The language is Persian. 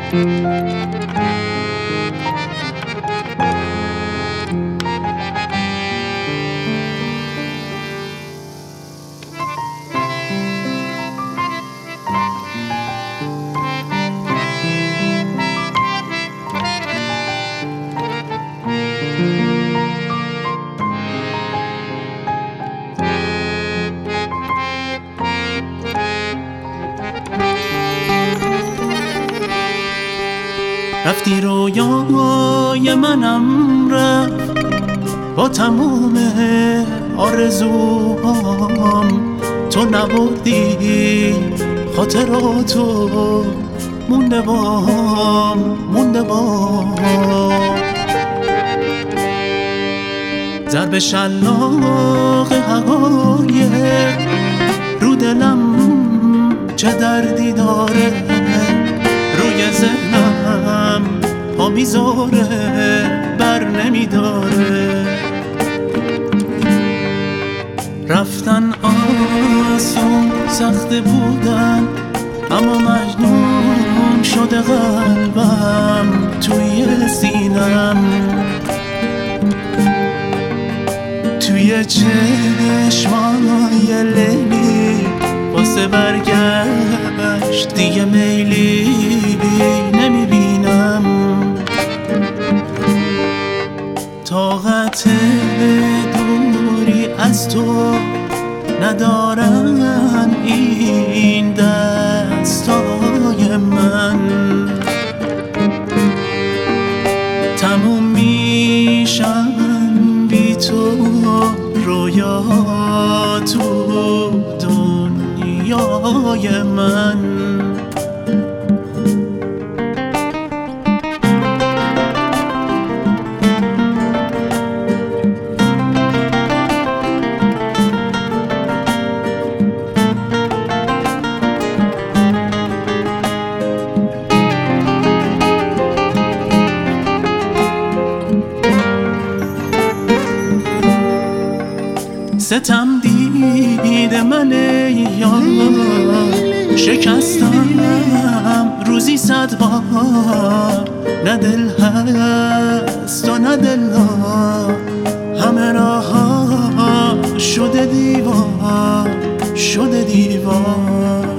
رفتی رویای منم رفت با تموم آرزوهام، تو نبردی خاطراتو، مونده بام ضرب شلاق حقایق رو دلم چه دردی داره، روی ذهنم پا میذاره بر نمیداره. رفتن آسون سخت بودن، اما مجنون شده قلبم توی سینم، توی چشمای لیلی واسه برگشت دیگه میلی نمیبینم. طاقت دوری از تو ندارن این دستای من، تموم میشن بی تو رویا تو دنیای من. ستم دید من یار، شکستم روزی 100 بار، نه دل هست و نه دلا، همه راه شده دیوار، شده دیوار.